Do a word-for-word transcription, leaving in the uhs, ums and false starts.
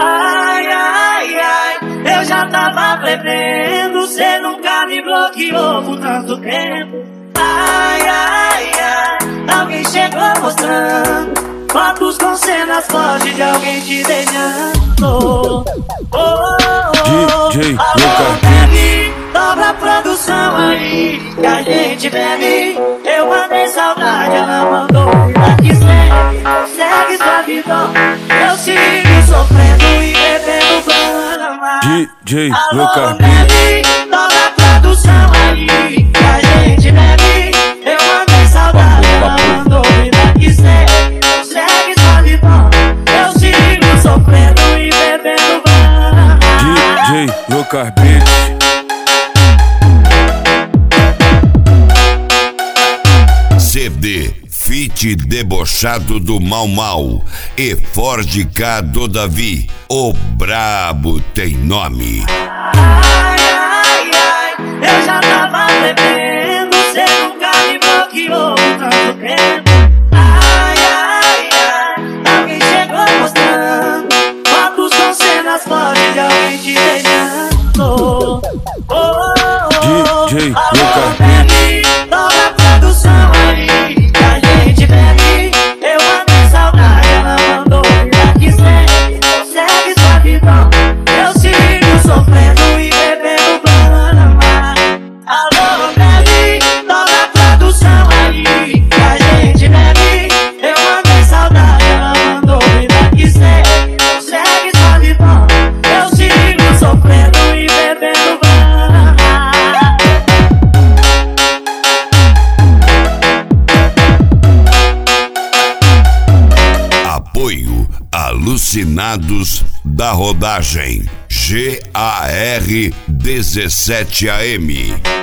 Ai, ai, ai, eu já tava prevendo, cê nunca me bloqueou por tanto tempo. Ai, ai, ai, alguém chegou mostrando fotos com cenas fortes de alguém te beijando. Oh, oh, oh, D J alô, bebe, dobra a produção aí que a gente bebe. Eu mandei saudade, ela mandou vida que segue, segue sua vida. Eu sigo sofrendo e bebendo Brahma. D J Alô, bebe, dobra a produção aí que a gente bebe. Eu mandei saudade, ela mandou vida que segue, segue sua vida. Eu sigo sofrendo e bebendo Brahma. D J Lucas Beats. C D Fit Debochado do Mau Mau e Ford K do Davi, o brabo tem nome. Ai, ai, ai, eu já tava bebendo, cê nunca me bloqueou por tanto tempo. Ai, ai, ai, alguém chegou mostrando fotos com cenas fortes de alguém te beijando. Oh, oh, oh, D J alô, Lucas bebe, dobra a produção aí que a gente bebe. Eu mandei saudade, ela mandou vida que segue, segue sua vida. Eu sigo sofrendo e bebendo Brahma. Alô, bebe, dobra a produção aí que a gente bebe. Eu mandei saudade, ela mandou vida que segue, segue sua vida. Eu sigo sofrendo e bebendo Brahma. Apoio Alucinados da Rodagem G A R dezessete A M.